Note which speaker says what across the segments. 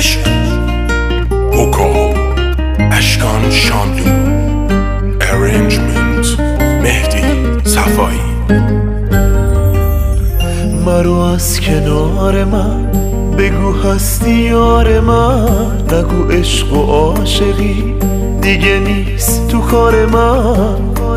Speaker 1: عشق بکا اشکان شاملو ارنجمنت مهدی صفایی.
Speaker 2: مرو از کنار من بگو هستی یار من، نگو عشق و عاشقی دیگه نیست تو کار من.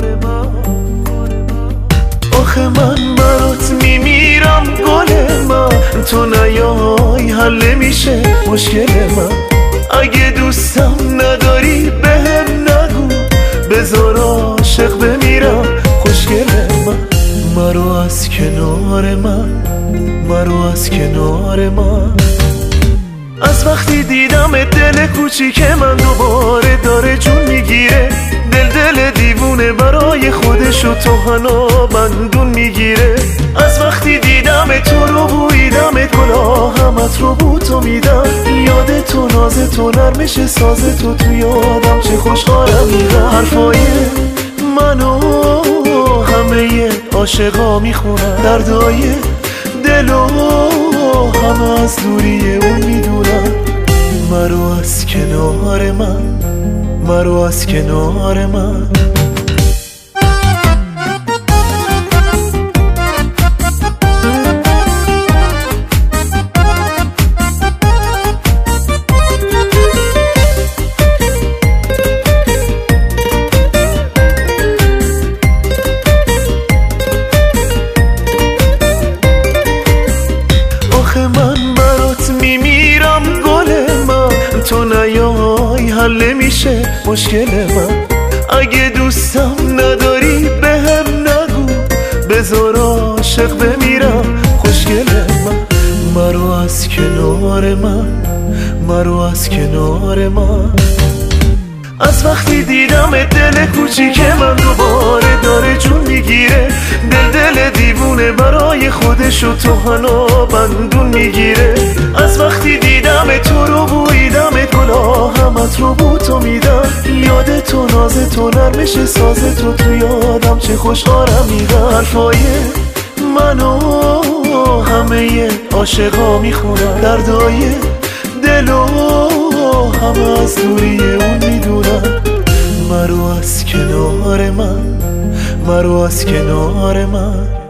Speaker 2: آخه من برات میمیرم گل من، تو نیای حل نمیشه مشکل من. اگه دوستم نداری بهم نگو، بذار عاشق بمیرم خوشگل من. مرو از کنار من، مرو از کنار من. از وقتی دیدم دل کوچیک من دوباره داره جون میگیره. دل دیوونه برای خودش و تو هنو بندون میگیره. از وقتی دیدم تو رو بویدم کلاهمت رو بو تو میدم. یاد تو ناز تو نرمش ساز تو یادم چه خوشحالم میرم. حرفای منو همه عاشقا میخونن، دردای دلو همه از دوری اون میدونن. مرو از کنار من، مرو از کنار من. من برات میمیرم گل من، تو نیای حل نمیشه مشکل من. اگه دوستم نداری بهم نگو، بذار عاشق بمیرم خوشگل من. مرو از کنار من، مرو از کنار من. از وقتی دیدم دل کوچیک من دوباره داره جون میگیره. دل دیوونه برای خودش و تو هنو بندون میگیره. از وقتی دیدم تو رو بویدم کلاهمت رو بو تو میدم. یاد تو ناز تو نرمش ساز تو یادم چه خوشحالم میرم. حرفای منو همه عاشقا میخونن، دردای دلو همه از دوری اون میدونن. مرو از کنار من، مرو از کنار من.